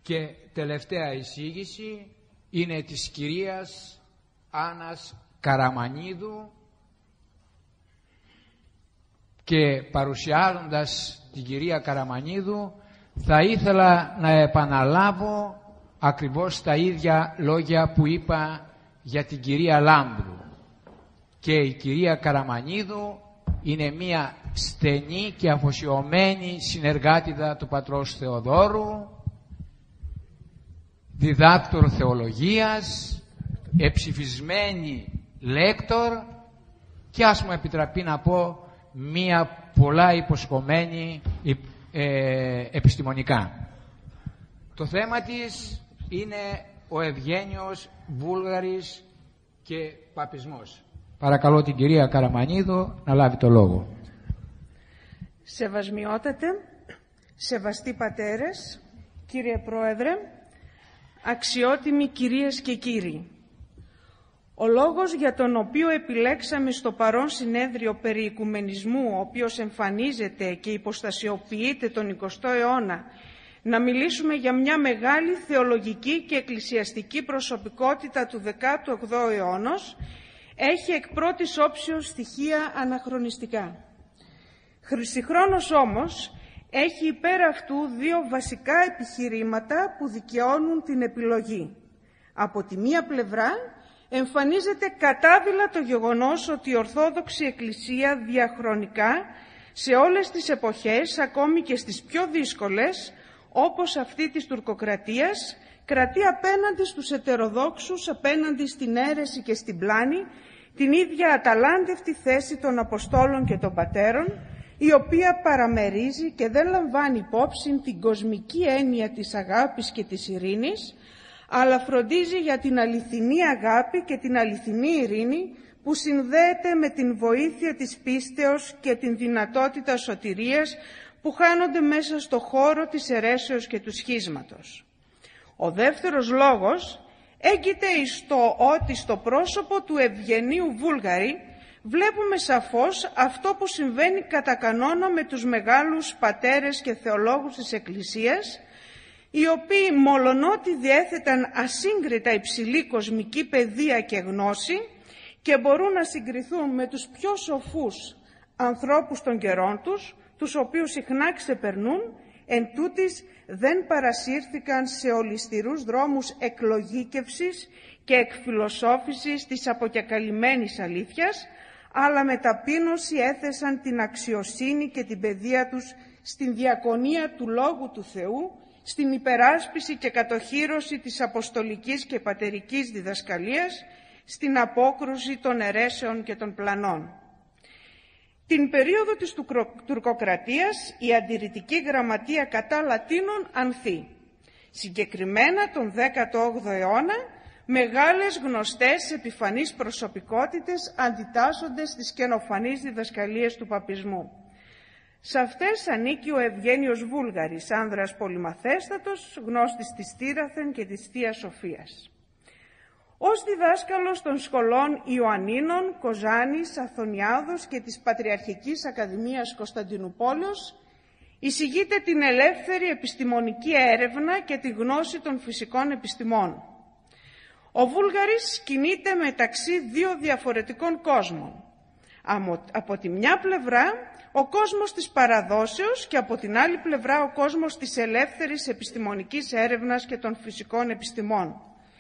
Και τελευταία εισήγηση είναι της κυρίας Άννας Καραμανίδου, και παρουσιάζοντας την κυρία Καραμανίδου θα ήθελα να επαναλάβω ακριβώς τα ίδια λόγια που είπα για την κυρία Λάμπρου. Και η κυρία Καραμανίδου είναι μία στενή και αφοσιωμένη συνεργάτηδα του πατρός Θεοδόρου, διδάκτορ θεολογίας, εψηφισμένη λέκτορ και ας μου επιτραπεί να πω μία πολλά υποσχομένη επιστημονικά. Το θέμα της είναι ο Ευγένιος Βούλγαρης και παπισμός. Παρακαλώ την κυρία Καραμανίδου να λάβει το λόγο. Σεβασμιότατε, σεβαστοί πατέρες, κύριε Πρόεδρε, αξιότιμοι κυρίες και κύριοι. Ο λόγος για τον οποίο επιλέξαμε στο παρόν συνέδριο περί οικουμενισμού, ο οποίος εμφανίζεται και υποστασιοποιείται τον 20ο αιώνα, να μιλήσουμε για μια μεγάλη θεολογική και εκκλησιαστική προσωπικότητα του 18ου αιώνα, έχει εκ πρώτης όψεως στοιχεία αναχρονιστικά. Συγχρόνως όμως έχει υπέρ αυτού δύο βασικά επιχειρήματα που δικαιώνουν την επιλογή. Από τη μία πλευρά εμφανίζεται κατάδειλα το γεγονός ότι η Ορθόδοξη Εκκλησία διαχρονικά σε όλες τις εποχές, ακόμη και στις πιο δύσκολες, όπως αυτή της τουρκοκρατίας, κρατεί απέναντι στους ετεροδόξους, απέναντι στην αίρεση και στην πλάνη, την ίδια αταλάντευτη θέση των Αποστόλων και των Πατέρων, η οποία παραμερίζει και δεν λαμβάνει υπόψη την κοσμική έννοια της αγάπης και της ειρήνης, αλλά φροντίζει για την αληθινή αγάπη και την αληθινή ειρήνη που συνδέεται με την βοήθεια της πίστεως και την δυνατότητα σωτηρίας που χάνονται μέσα στο χώρο της αιρέσεως και του σχίσματος. Ο δεύτερος λόγος έγκυται στο ότι στο πρόσωπο του Ευγενίου Βούλγαρη βλέπουμε σαφώς αυτό που συμβαίνει κατά κανόνα με τους μεγάλους πατέρες και θεολόγους της Εκκλησίας, οι οποίοι μολονότι διέθεταν ασύγκριτα υψηλή κοσμική παιδεία και γνώση και μπορούν να συγκριθούν με τους πιο σοφούς ανθρώπους των καιρών τους, τους οποίους συχνά ξεπερνούν, εν τούτης δεν παρασύρθηκαν σε ολισθηρούς δρόμους εκλογήκευσης και εκφιλοσόφησης της αποκεκαλυμμένης αλήθειας, αλλά με ταπείνωση έθεσαν την αξιοσύνη και την παιδεία τους στην διακονία του Λόγου του Θεού, στην υπεράσπιση και κατοχύρωση της αποστολικής και πατερικής διδασκαλίας, στην απόκρουση των αιρέσεων και των πλανών. Την περίοδο της τουρκοκρατίας η αντιρρητική γραμματεία κατά Λατίνων ανθεί. Συγκεκριμένα τον 18ο αιώνα μεγάλες γνωστές επιφανείς προσωπικότητες αντιτάσσονται στις καινοφανείς διδασκαλίες του παπισμού. Σε αυτές ανήκει ο Ευγένιος Βούλγαρης, άνδρας πολυμαθέστατος, γνώστης της Τύραθεν και της Θείας Σοφίας. Ως διδάσκαλος των σχολών Ιωαννίνων, Κοζάνης, Αθωνιάδος και της Πατριαρχικής Ακαδημίας Κωνσταντινουπόλεως, εισηγείται την ελεύθερη επιστημονική έρευνα και τη γνώση των φυσικών επιστημών. Ο Βούλγαρης κινείται μεταξύ δύο διαφορετικών κόσμων. Από τη μια πλευρά ο κόσμος της παραδόσεως και από την άλλη πλευρά ο κόσμος της ελεύθερης επιστημονικής έρευνας και των φυσικών επιστημών.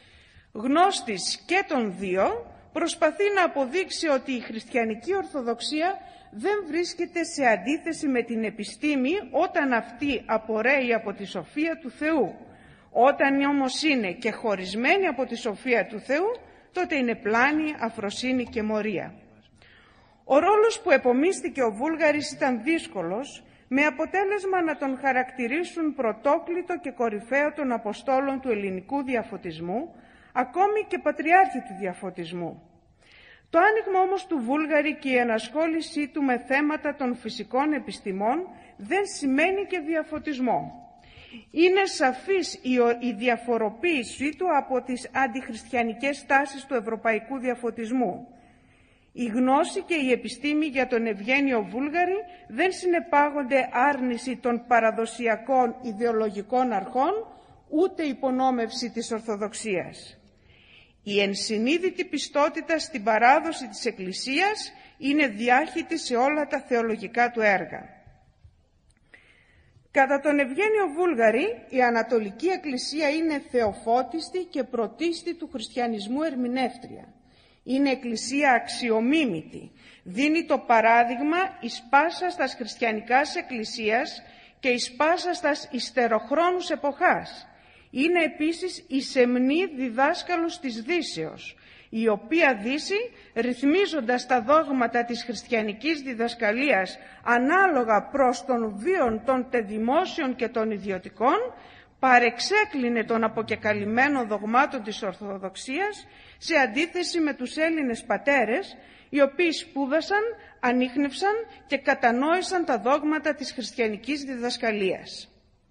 Γνώστης και των δύο, προσπαθεί να αποδείξει ότι η χριστιανική Ορθοδοξία δεν βρίσκεται σε αντίθεση με την επιστήμη όταν αυτή απορρέει από τη σοφία του Θεού. Όταν όμως είναι και χωρισμένη από τη σοφία του Θεού, τότε είναι πλάνη, αφροσύνη και μορία. Ο ρόλος που επομίστηκε ο Βούλγαρης ήταν δύσκολος, με αποτέλεσμα να τον χαρακτηρίσουν πρωτόκλητο και κορυφαίο των Αποστόλων του ελληνικού διαφωτισμού, ακόμη και πατριάρχη του διαφωτισμού. Το άνοιγμα όμως του Βούλγαρη και η ενασχόλησή του με θέματα των φυσικών επιστημών δεν σημαίνει και διαφωτισμό. Είναι σαφής η διαφοροποίησή του από τις αντιχριστιανικές τάσεις του ευρωπαϊκού διαφωτισμού. Η γνώση και η επιστήμη για τον Ευγένιο Βούλγαρη δεν συνεπάγονται άρνηση των παραδοσιακών ιδεολογικών αρχών, ούτε υπονόμευση της Ορθοδοξίας. Η ενσυνείδητη πιστότητα στην παράδοση της Εκκλησίας είναι διάχυτη σε όλα τα θεολογικά του έργα. Κατά τον Ευγένιο Βούλγαρη, η Ανατολική Εκκλησία είναι θεοφώτιστη και πρωτίστη του χριστιανισμού ερμηνεύτρια. Είναι εκκλησία αξιομίμητη. Δίνει το παράδειγμα εις πάσας τας χριστιανικάς εκκλησίας και εις πάσας τας υστεροχρόνους εποχάς. Είναι επίσης η σεμνή διδάσκαλος της Δύσεως, η οποία Δύση, ρυθμίζοντας τα δόγματα της χριστιανικής διδασκαλίας ανάλογα προς των βίων των τεδημόσιων και των ιδιωτικών, παρεξέκλεινε των αποκεκαλυμμένων δογμάτων της Ορθοδοξίας σε αντίθεση με τους Έλληνες πατέρες, οι οποίοι σπούδασαν, ανίχνευσαν και κατανόησαν τα δόγματα της χριστιανικής διδασκαλίας.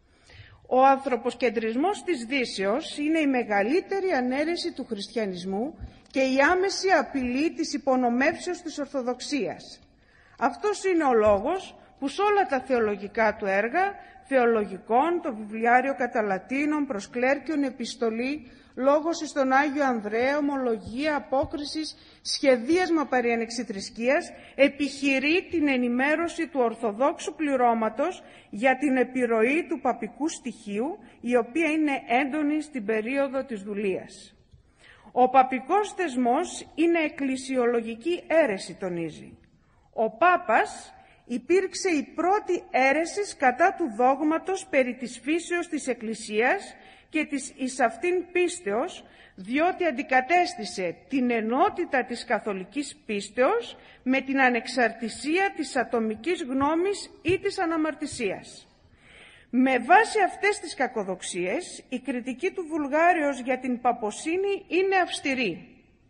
Ο ανθρωποσκεντρισμός της Δύσεως είναι η μεγαλύτερη ανέρεση του χριστιανισμού και η άμεση απειλή της υπονομεύσεως της Ορθοδοξίας. Αυτός είναι ο λόγος που σε όλα τα θεολογικά του έργα, θεολογικών, το βιβλιάριο κατά Λατίνων, προς κλέρκιον, επιστολή, λόγος εις τον Άγιο Ανδρέα, ομολογία, απόκρισης, σχεδίασμα περί ανεξιθρησκείας, επιχειρεί την ενημέρωση του Ορθοδόξου πληρώματος για την επιρροή του παπικού στοιχείου, η οποία είναι έντονη στην περίοδο της δουλείας. Ο παπικός θεσμός είναι εκκλησιολογική αίρεση, τονίζει. Ο Πάπας υπήρξε η πρώτη αίρεση κατά του δόγματος περί της φύσεως της Εκκλησίας και της εις αυτήν πίστεως, διότι αντικατέστησε την ενότητα της καθολικής πίστεως με την ανεξαρτησία της ατομικής γνώμης ή της αναμαρτησίας. Με βάση αυτές τις κακοδοξίες, η κριτική του Βουλγάριος για την παποσύνη είναι αυστηρή.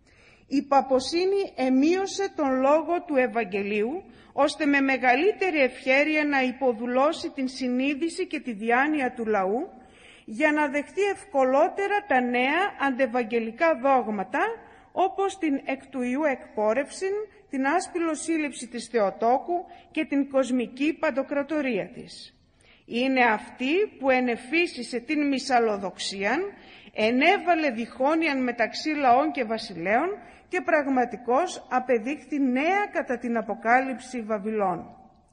Η παποσύνη εμείωσε τον λόγο του Ευαγγελίου, ώστε με μεγαλύτερη ευχέρεια να υποδουλώσει την συνείδηση και τη διάνοια του λαού, για να δεχτεί ευκολότερα τα νέα αντευαγγελικά δόγματα, όπως την εκ του Ιού εκπόρευσιν, την άσπυλο σύλληψη της Θεοτόκου και την κοσμική παντοκρατορία της. Είναι αυτή που ενεφύσισε την μυσαλλοδοξίαν, ενέβαλε διχόνιαν μεταξύ λαών και βασιλέων και πραγματικώς απεδείχθη νέα κατά την Αποκάλυψη Βαβυλών.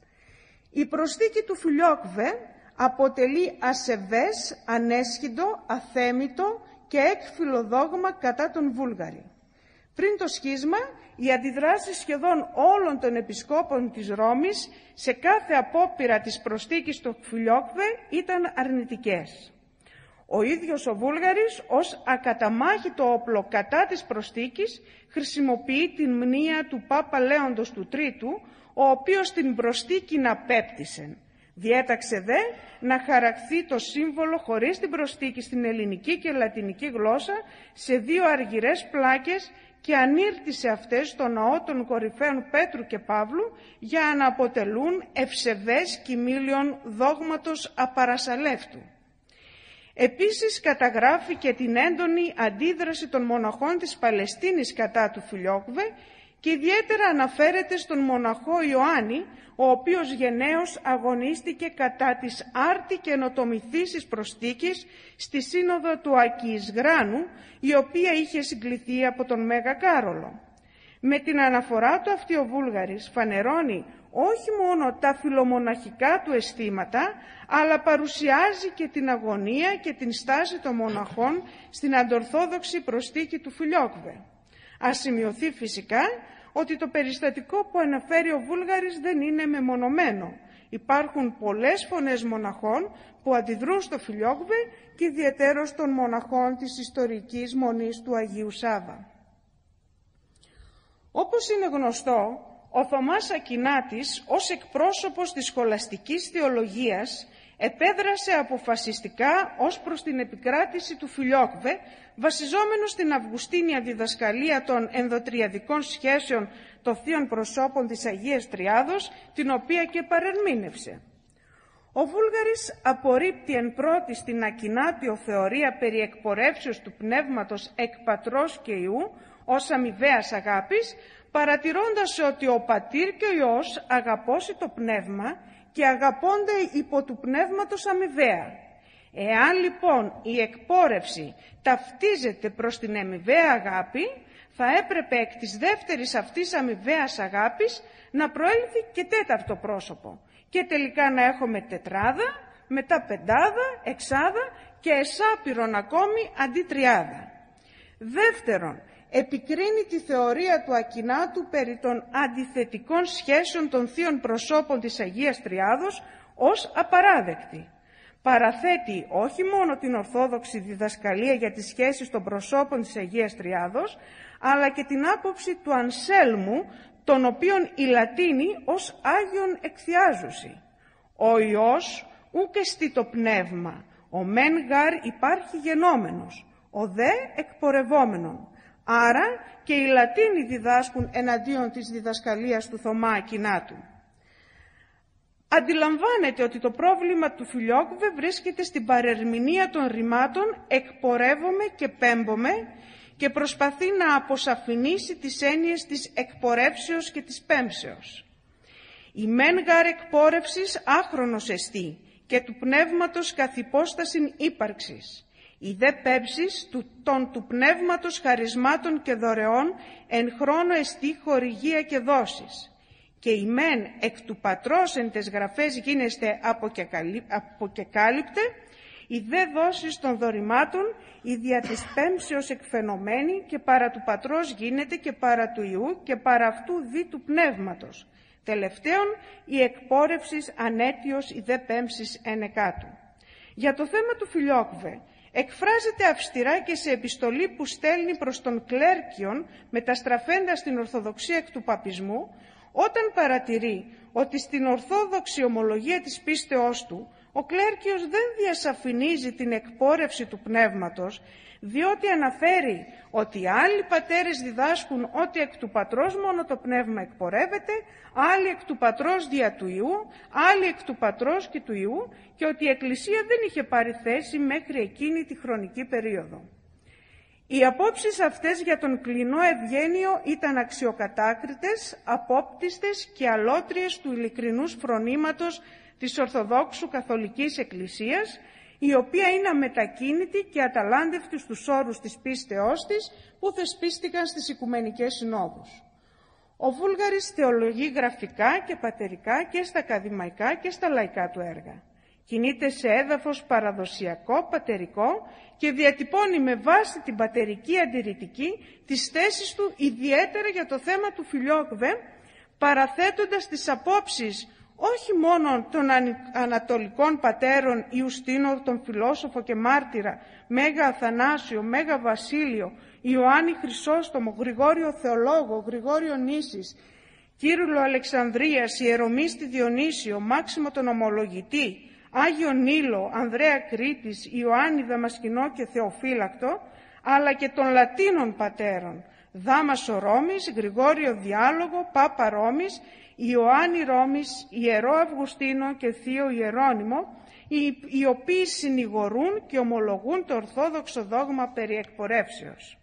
Η προσθήκη του Φιλιόκβε αποτελεί ασεβές, ανέσχυντο, αθέμητο και έκφυλο δόγμα κατά τον Βούλγαρη. Πριν το σχίσμα, οι αντιδράσεις σχεδόν όλων των επισκόπων της Ρώμης σε κάθε απόπειρα της προσθήκης του Φιλιόκβε ήταν αρνητικές. Ο ίδιος ο Βούλγαρης ως ακαταμάχητο όπλο κατά της προσθήκης χρησιμοποιεί την μνήα του Πάπα Λέοντος του Τρίτου, ο οποίος την προσθήκη να πέπτησε. Διέταξε δε να χαραχθεί το σύμβολο χωρίς την προσθήκη στην ελληνική και λατινική γλώσσα σε 2 αργυρές πλάκες και ανήρτησε αυτές στο ναό των κορυφαίων Πέτρου και Παύλου για να αποτελούν ευσεβές κοιμήλιον δόγματος απαρασαλεύτου. Επίσης καταγράφει και την έντονη αντίδραση των μοναχών της Παλαιστίνης κατά του Φιλιόκβε και ιδιαίτερα αναφέρεται στον μοναχό Ιωάννη, ο οποίος γενναίος αγωνίστηκε κατά της άρτη και ενοτομηθήσης προσθήκης στη σύνοδο του Ακιησγράνου, η οποία είχε συγκληθεί από τον Μέγα Κάρολο. Με την αναφορά του αυτή ο Βούλγαρης φανερώνει όχι μόνο τα φιλομοναχικά του αισθήματα, αλλά παρουσιάζει και την αγωνία και την στάση των μοναχών στην αντορθόδοξη προσθήκη του Φιλιόκβε. Ας σημειωθεί φυσικά ότι το περιστατικό που αναφέρει ο Βούλγαρης δεν είναι μεμονωμένο. Υπάρχουν πολλές φωνές μοναχών που αντιδρούν στο Φιλιόκβε και ιδιαιτέρως των μοναχών της ιστορικής μονής του Αγίου Σάβα. Όπως είναι γνωστό, ο Θωμάς Ακινάτης ως εκπρόσωπος της σχολαστικής θεολογίας επέδρασε αποφασιστικά ως προς την επικράτηση του Φιλιόκβε, βασιζόμενος στην αυγουστίνια διδασκαλία των ενδοτριαδικών σχέσεων των θείων προσώπων της Αγίας Τριάδος, την οποία και παρερμήνευσε. Ο Βούλγαρης απορρίπτει εν πρώτη στην Ακινάτιο θεωρία περί εκπορεύσεως του πνεύματος εκ Πατρός και Υιού ως αμοιβαίας αγάπης, παρατηρώντας ότι ο Πατήρ και ο Υιός αγαπώσει το πνεύμα και αγαπώνται υπό του πνεύματος αμοιβαία. Εάν λοιπόν η εκπόρευση ταυτίζεται προς την αμοιβαία αγάπη, θα έπρεπε εκ της δεύτερης αυτής αμοιβαίας αγάπης να προέλθει και τέταρτο πρόσωπο και τελικά να έχουμε τετράδα, μετά πεντάδα, εξάδα και εσάπειρον ακόμη αντί τριάδα. Δεύτερον, επικρίνει τη θεωρία του Ακινάτου περί των αντιθετικών σχέσεων των θείων προσώπων της Αγίας Τριάδος ως απαράδεκτη. Παραθέτει όχι μόνο την ορθόδοξη διδασκαλία για τις σχέσεις των προσώπων της Αγίας Τριάδος, αλλά και την άποψη του Ανσέλμου, τον οποίον η Λατίνη ως Άγιον εκθιάζουση. Ο Υιός ουκ εστί το πνεύμα, ο μεν γάρ υπάρχει γενόμενος, ο δε εκπορευόμενον. Άρα και οι Λατίνοι διδάσκουν εναντίον της διδασκαλίας του Θωμά Ακινάτου. Αντιλαμβάνεται ότι το πρόβλημα του Φιλιόκβε βρίσκεται στην παρερμηνία των ρημάτων «εκπορεύομαι» και «πέμπομε» και προσπαθεί να αποσαφηνίσει τις έννοιες της εκπορεύσεως και της πέμψεως. Η μεν γάρ εκπόρευσης άχρονος εστί και του πνεύματος καθ' υπόστασιν ύπαρξης. Η δε πέμψης του πνεύματος χαρισμάτων και δωρεών εν χρόνο εστί χορηγία και δόσεις. Και η μεν εκ του πατρός εν τες γραφές γίνεστε αποκεκάλυπτε, η δε δόσεις των δωρημάτων, η δια της πέμψεως εκφαινομένη και παρά του πατρός γίνεται και παρά του Υιού και παρά αυτού δι του πνεύματος. Τελευταίον, η εκπόρευσης ανέτιος η δε πέμψης εν εκάτου. Για το θέμα του Φιλιόκβε, εκφράζεται αυστηρά και σε επιστολή που στέλνει προς τον Κλέρκιον, μεταστραφέντας την Ορθοδοξία εκ του παπισμού, όταν παρατηρεί ότι στην Ορθόδοξη ομολογία της πίστεώς του, ο Κλέρκιος δεν διασαφηνίζει την εκπόρευση του πνεύματος, διότι αναφέρει ότι άλλοι πατέρες διδάσκουν ότι εκ του πατρός μόνο το πνεύμα εκπορεύεται, άλλοι εκ του πατρός δια του Υιού, άλλοι εκ του πατρός και του Υιού, και ότι η Εκκλησία δεν είχε πάρει θέση μέχρι εκείνη τη χρονική περίοδο. Οι απόψεις αυτές για τον κλινό Ευγένιο ήταν αξιοκατάκριτες, απόπτιστες και αλότριες του ειλικρινούς φρονήματος της Ορθοδόξου Καθολικής Εκκλησίας, η οποία είναι αμετακίνητη και αταλάντευτη στους όρους της πίστεώς της που θεσπίστηκαν στις Οικουμενικές Συνόδους. Ο Βούλγαρης θεολογεί γραφικά και πατερικά και στα ακαδημαϊκά και στα λαϊκά του έργα. Κινείται σε έδαφος παραδοσιακό, πατερικό και διατυπώνει με βάση την πατερική αντιρρητική τις θέσεις του ιδιαίτερα για το θέμα του Φιλιόκβε, παραθέτοντας τις απόψεις όχι μόνο των ανατολικών πατέρων Ιουστίνο, τον φιλόσοφο και μάρτυρα, Μέγα Αθανάσιο, Μέγα Βασίλειο, Ιωάννη Χρυσόστομο, Γρηγόριο Θεολόγο, Γρηγόριο Νήσης, Κύρυλο Αλεξανδρίας, Ιερομίστη Διονύσιο, Μάξιμο τον Ομολογητή, Άγιο Νίλο, Ανδρέα Κρήτης, Ιωάννη Δαμασκηνό και Θεοφύλακτο, αλλά και των Λατίνων πατέρων, Δάμασο Ρώμης, Γρηγόριο Διάλογο, Πάπα Ρώμης, Ιωάννη Ρώμης, Ιερό Αυγουστίνο και Θείο Ιερώνυμο, οι οποίοι συνηγορούν και ομολογούν το ορθόδοξο δόγμα περί εκπορεύσεως.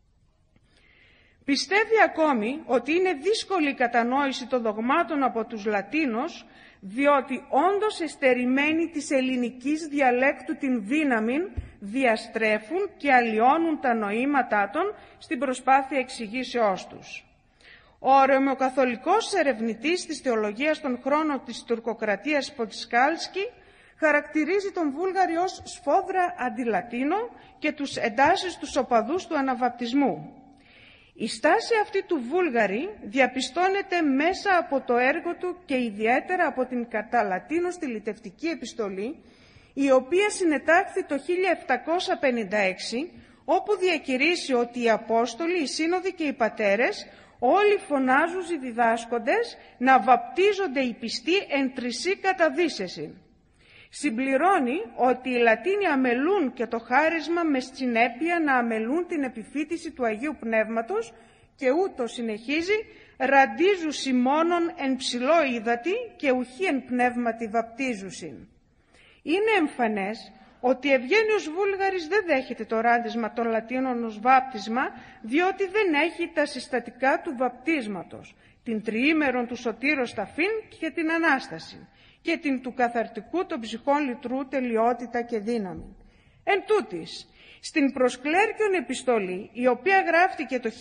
Πιστεύει ακόμη ότι είναι δύσκολη η κατανόηση των δογμάτων από τους Λατίνους, διότι όντως εστερημένοι της ελληνικής διαλέκτου την δύναμη διαστρέφουν και αλλοιώνουν τα νοήματά των στην προσπάθεια εξηγήσεώς τους. Ο ρωμαιοκαθολικός ερευνητής της θεολογίας των χρόνων της τουρκοκρατίας Ποτσκάλσκι χαρακτηρίζει τον Βούλγαρη ως σφόδρα αντιλατίνο και τους εντάσσει στους οπαδούς του αναβαπτισμού. Η στάση αυτή του Βούλγαρη διαπιστώνεται μέσα από το έργο του και ιδιαίτερα από την κατά Λατίνο στιλιτευτική επιστολή, η οποία συνετάχθη το 1756, όπου διακηρύσει ότι οι Απόστολοι, οι Σύνοδοι και οι Πατέρες όλοι φωνάζουν οι διδάσκοντες να βαπτίζονται οι πιστοί εν τρισί καταδύσεσιν. Συμπληρώνει ότι οι Λατίνοι αμελούν και το χάρισμα με συνέπεια να αμελούν την επιφύτηση του Αγίου Πνεύματος και ούτω συνεχίζει «ραντίζουσι μόνον εν ψηλό ύδατι και ουχή εν πνεύματι βαπτίζουσιν». Είναι εμφανές ότι Ευγένιος Βούλγαρης δεν δέχεται το ράντισμα των Λατίνων ως βάπτισμα, διότι δεν έχει τα συστατικά του βαπτίσματος, την τριήμερον του σωτήρος ταφήν και την Ανάσταση. και την του καθαρτικού των ψυχών λυτρού τελειότητα και δύναμη. Εν τούτης, στην προσκλέρκιον επιστολή, η οποία γράφτηκε το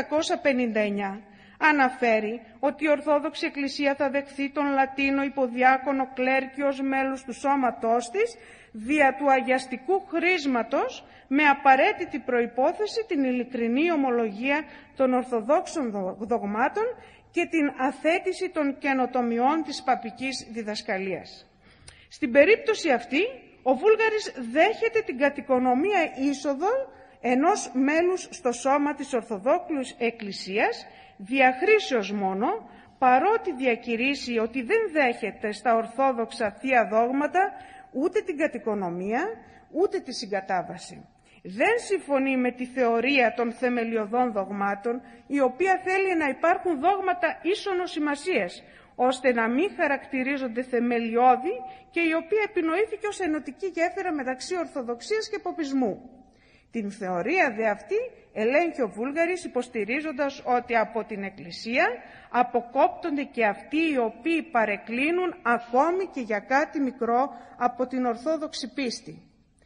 1759, αναφέρει ότι η Ορθόδοξη Εκκλησία θα δεχθεί τον Λατίνο υποδιάκονο κλέρκιο ως μέλος του σώματός της δια του αγιαστικού χρήσματος, με απαραίτητη προϋπόθεση την ειλικρινή ομολογία των Ορθοδόξων δογμάτων και την αθέτηση των καινοτομιών της παπικής διδασκαλίας. Στην περίπτωση αυτή, ο Βούλγαρης δέχεται την κατοικονομία είσοδο ενός μέλους στο σώμα της Ορθοδόξου Εκκλησίας, διαχρήσεως μόνο, παρότι διακηρύσει ότι δεν δέχεται στα ορθόδοξα θεία δόγματα ούτε την κατοικονομία, ούτε τη συγκατάβαση. Δεν συμφωνεί με τη θεωρία των θεμελιωδών δογμάτων, η οποία θέλει να υπάρχουν δόγματα ίσονος σημασίας, ώστε να μην χαρακτηρίζονται θεμελιώδη και η οποία επινοήθηκε ως ενωτική γέφυρα μεταξύ Ορθοδοξίας και Ποπισμού. Την θεωρία δε αυτή ελέγχει ο Βούλγαρης υποστηρίζοντας ότι από την Εκκλησία αποκόπτονται και αυτοί οι οποίοι παρεκκλίνουν ακόμη και για κάτι μικρό από την Ορθόδοξη πίστη.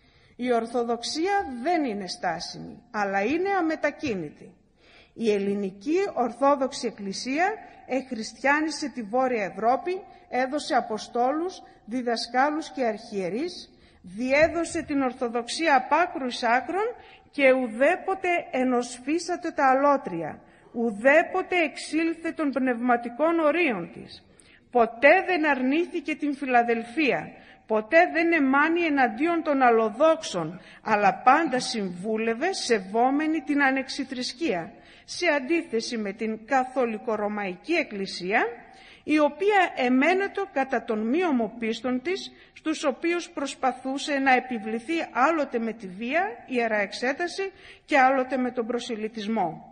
Η Ορθοδοξία δεν είναι στάσιμη, αλλά είναι αμετακίνητη. Η ελληνική Ορθόδοξη Εκκλησία εχριστιάνισε τη Βόρεια Ευρώπη, έδωσε αποστόλους, διδασκάλους και αρχιερείς, διέδωσε την Ορθοδοξία απ' άκρου εις άκρον και ουδέποτε ενοσφίσατε τα αλότρια, ουδέποτε εξήλθε των πνευματικών ορίων της. Ποτέ δεν αρνήθηκε την Φιλαδελφία, ποτέ δεν εμάνει εναντίον των αλλοδόξων, αλλά πάντα συμβούλευε σεβόμενη την ανεξιθρησκεία, σε αντίθεση με την Καθολικορωμαϊκή Εκκλησία, η οποία εμένετο κατά των μη ομοπίστων της, στους οποίους προσπαθούσε να επιβληθεί άλλοτε με τη βία, ιεραεξέταση, και άλλοτε με τον προσιλητισμό.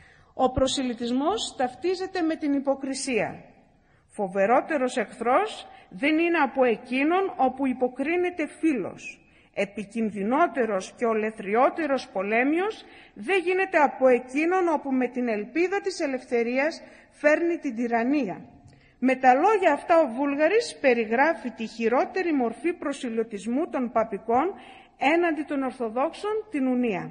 Ο προσιλητισμός ταυτίζεται με την υποκρισία. Φοβερότερος εχθρός δεν είναι από εκείνον όπου υποκρίνεται φίλος. Επικινδυνότερος και ολεθριότερος πολέμιος δεν γίνεται από εκείνον όπου με την ελπίδα της ελευθερίας φέρνει την τυραννία. Με τα λόγια αυτά ο Βούλγαρης περιγράφει τη χειρότερη μορφή προσιλωτισμού των παπικών έναντι των Ορθοδόξων, την ουνία.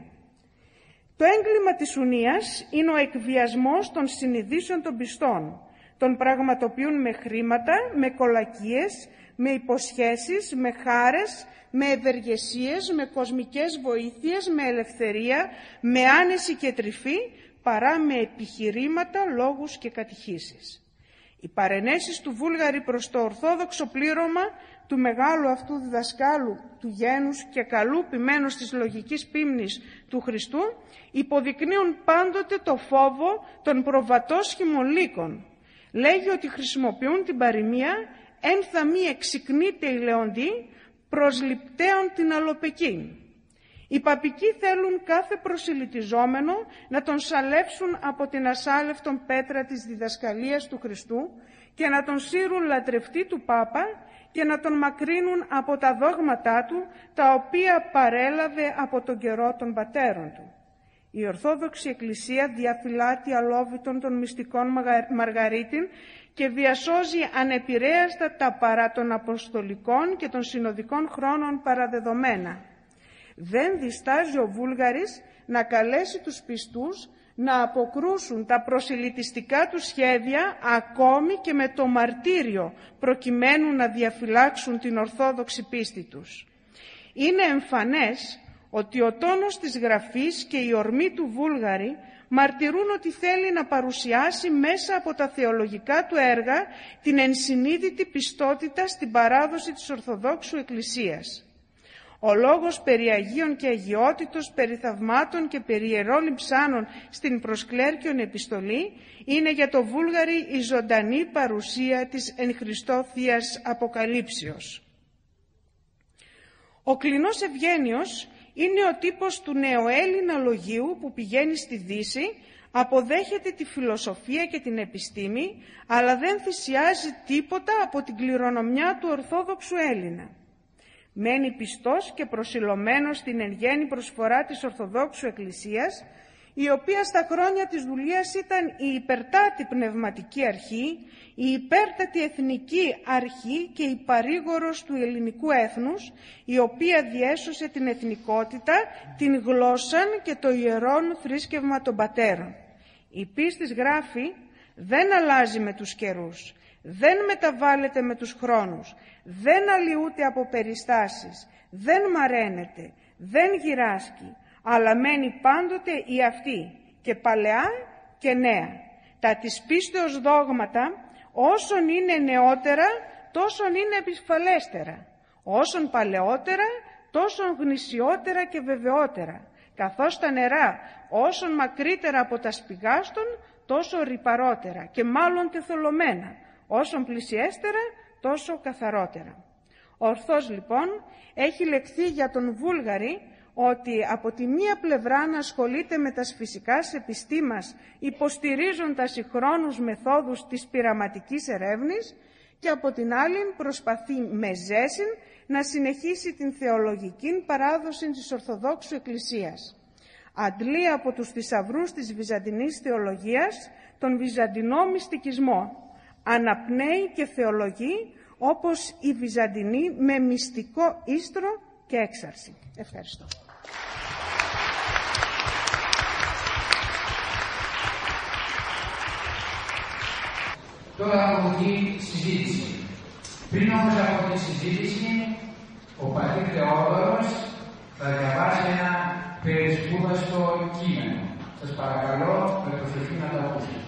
Το έγκλημα της ουνίας είναι ο εκβιασμός των συνειδήσεων των πιστών. Τον πραγματοποιούν με χρήματα, με κολακίες, με υποσχέσεις, με χάρες, με ευεργεσίες, με κοσμικές βοήθειες, με ελευθερία, με άνεση και τρυφή, παρά με επιχειρήματα, λόγους και κατηχήσεις. Οι παρενέσεις του Βούλγαρη προς το ορθόδοξο πλήρωμα του μεγάλου αυτού διδασκάλου του γένους και καλού ποιμένος της λογικής πίμνης του Χριστού υποδεικνύουν πάντοτε το φόβο των προβατόσχημων λύκων. Λέγει ότι χρησιμοποιούν την παροιμία «εν θα μη εξυκνείται η λεοντή, προσληπτέων την αλοπεκή». Οι παπικοί θέλουν κάθε προσιλητιζόμενο να τον σαλεύσουν από την ασάλευτον πέτρα της διδασκαλίας του Χριστού και να τον σύρουν λατρευτή του Πάπα και να τον μακρύνουν από τα δόγματά του, τα οποία παρέλαβε από τον καιρό των πατέρων του. Η Ορθόδοξη Εκκλησία διαφυλάττει αλόβητον των μυστικών Μαργαρίτην και διασώζει ανεπηρέαστα τα παρά των αποστολικών και των συνοδικών χρόνων παραδεδομένα. Δεν διστάζει ο Βούλγαρης να καλέσει τους πιστούς να αποκρούσουν τα προσιλητιστικά του σχέδια ακόμη και με το μαρτύριο, προκειμένου να διαφυλάξουν την ορθόδοξη πίστη τους. Είναι εμφανές ότι ο τόνος της γραφής και η ορμή του Βούλγαρη μαρτυρούν ότι θέλει να παρουσιάσει μέσα από τα θεολογικά του έργα την ενσυνείδητη πιστότητα στην παράδοση της Ορθοδόξου Εκκλησίας. Ο λόγος περί Αγίων και Αγιότητος, περί θαυμάτων και περί ιερών λειψάνων στην προσκλέρκιον επιστολή είναι για το Βούλγαρη η ζωντανή παρουσία της εν Χριστώ Θείας Αποκαλύψεως. Ο Κλινός Ευγένιος είναι ο τύπος του νεοέλληνα λογίου που πηγαίνει στη Δύση, αποδέχεται τη φιλοσοφία και την επιστήμη, αλλά δεν θυσιάζει τίποτα από την κληρονομιά του Ορθόδοξου Έλληνα. Μένει πιστός και προσιλωμένος στην εν γέννη προσφορά της Ορθοδόξου Εκκλησίας, η οποία στα χρόνια της δουλείας ήταν η υπερτάτη πνευματική αρχή, η υπέρτατη εθνική αρχή και η παρήγορος του ελληνικού έθνους, η οποία διέσωσε την εθνικότητα, την γλώσσαν και το ιερόν θρήσκευμα των πατέρων. Η πίστης, γράφει, δεν αλλάζει με τους καιρούς, δεν μεταβάλλεται με τους χρόνους, δεν αλλοιούται από περιστάσεις, δεν μαραίνεται, δεν γυράσκει, αλλά μένει πάντοτε η αυτή, και παλαιά και νέα. Τα της πίστεως δόγματα, όσον είναι νεότερα, τόσον είναι επισφαλέστερα, όσον παλαιότερα, τόσον γνησιότερα και βεβαιότερα, καθώς τα νερά, όσον μακρύτερα από τα σπηγάστων, τόσο ρυπαρότερα και μάλλον τεθολωμένα, όσον πλησιέστερα, τόσο καθαρότερα. Ορθώς λοιπόν έχει λεχθεί για τον Βούλγαρη ότι από τη μία πλευρά να ασχολείται με τας φυσικάς επιστήμας, υποστηρίζοντας συγχρόνους μεθόδους της πειραματικής ερεύνης, και από την άλλη προσπαθεί με ζέσιν να συνεχίσει την θεολογική παράδοση της Ορθοδόξου Εκκλησίας. Αντλεί από τους θησαυρούς της βυζαντινής θεολογίας τον βυζαντινό μυστικισμό. Αναπνέει και θεολογεί όπως οι Βυζαντινοί με μυστικό ίστρο και έξαρση. Ευχαριστώ. Τώρα από τη συζήτηση. Πριν όμως από τη συζήτηση, ο πατήρ Θεόδωρος θα διαβάσει ένα περισπούδαστο κείμενο. Σας παρακαλώ με προσοχή να το ακούσετε.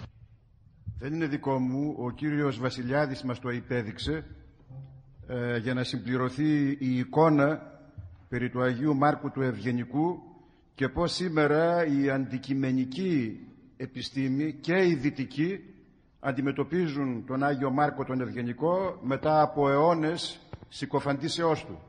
Δεν είναι δικό μου, ο κύριος Βασιλιάδης μας το υπέδειξε για να συμπληρωθεί η εικόνα περί του Αγίου Μάρκου του Ευγενικού και πώς σήμερα η αντικειμενική επιστήμη και η δυτική αντιμετωπίζουν τον Άγιο Μάρκο τον Ευγενικό μετά από αιώνες συκοφαντήσεώς του.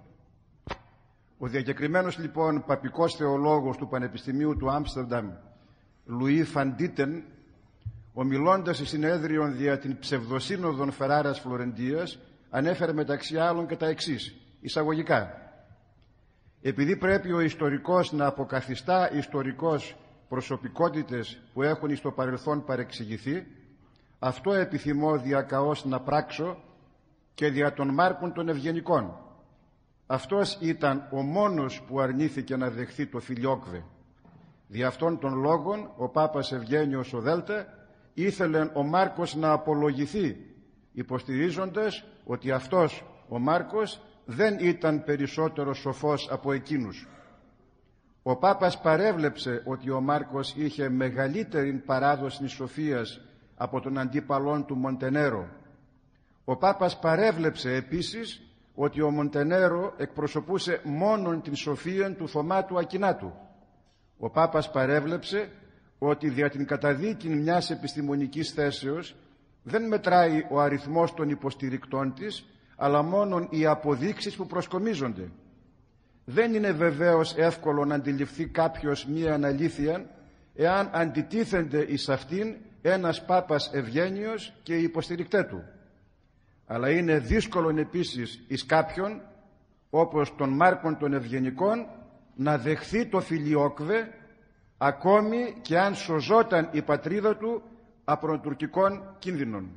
Ο διακεκριμένος λοιπόν παπικός θεολόγος του Πανεπιστημίου του Άμστερνταμ, Λουί Φαν Ντίτεν, ομιλώντας σε συνέδριον δια την ψευδοσύνοδον Φεράρας Φλωρεντίας, ανέφερε μεταξύ άλλων και τα εξής, εισαγωγικά. Επειδή πρέπει ο ιστορικός να αποκαθιστά ιστορικός προσωπικότητες που έχουν στο παρελθόν παρεξηγηθεί, αυτό επιθυμώ διακαώς να πράξω και δια των Μάρκων των Ευγενικών. Αυτός ήταν ο μόνος που αρνήθηκε να δεχθεί το φιλιόκβε. Δι' αυτών των λόγων ο Πάπας Ευγένιος ο Δέλτα ήθελε ο Μάρκος να απολογηθεί, υποστηρίζοντας ότι αυτός ο Μάρκος δεν ήταν περισσότερο σοφός από εκείνους. Ο Πάπας παρέβλεψε ότι ο Μάρκος είχε μεγαλύτερη παράδοση σοφίας από τον αντίπαλόν του Μοντενέρο. Ο Πάπας παρέβλεψε επίσης ότι ο Μοντενέρο εκπροσωπούσε μόνον την σοφία του Θωμά του Ακινάτου. Ο Πάπας παρέβλεψε ότι δια την καταδίκη μιας επιστημονικής θέσεως δεν μετράει ο αριθμός των υποστηρικτών της, αλλά μόνον οι αποδείξεις που προσκομίζονται. Δεν είναι βεβαίως εύκολο να αντιληφθεί κάποιος μία αναλήθεια εάν αντιτίθενται εις αυτήν ένας Πάπας Ευγένιος και οι υποστηρικτές του. Αλλά είναι δύσκολο επίσης εις κάποιον, όπως τον Μάρκον των Ευγενικών, να δεχθεί το φιλιόκβε, ακόμη και αν σωζόταν η πατρίδα του από τουρκικών κίνδυνων.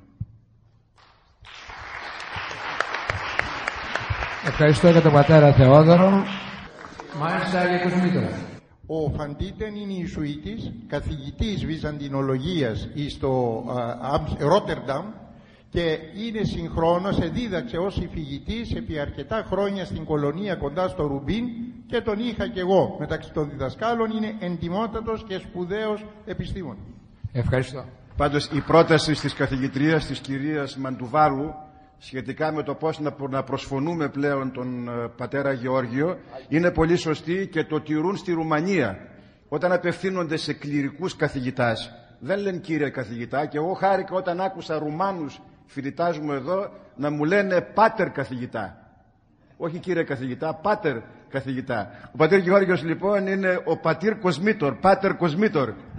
Ευχαριστώ για τον πατέρα Θεόδωρο. Μάλιστα για Κοσμήτωρα. Ο Φαν Ντίτεν είναι Ιησουήτης, καθηγητής βυζαντινολογίας στο Ρότερνταμ και είναι συγχρόνως, δίδαξε ως υφηγητής επί αρκετά χρόνια στην κολονία κοντά στο Ρουμπίν και τον είχα και εγώ μεταξύ των διδασκάλων. Είναι εντιμότατος και σπουδαίος επιστήμον. Ευχαριστώ. Πάντως η πρόταση της καθηγητρίας της κυρίας Μαντουβάλου σχετικά με το πώς να προσφωνούμε πλέον τον πατέρα Γεώργιο είναι πολύ σωστή και το τηρούν στη Ρουμανία. Όταν απευθύνονται σε κληρικούς καθηγητάς δεν λένε κύριε καθηγητά, και εγώ χάρηκα όταν άκουσα Ρουμάνους φοιτητάς μου εδώ να μου λένε πάτερ καθηγητά. Όχι κύριε καθηγητά, πάτερ καθηγητά. Ο πατήρ Γεώργιος λοιπόν είναι ο πατήρ Κοσμήτωρ, πάτερ Κοσμήτωρ.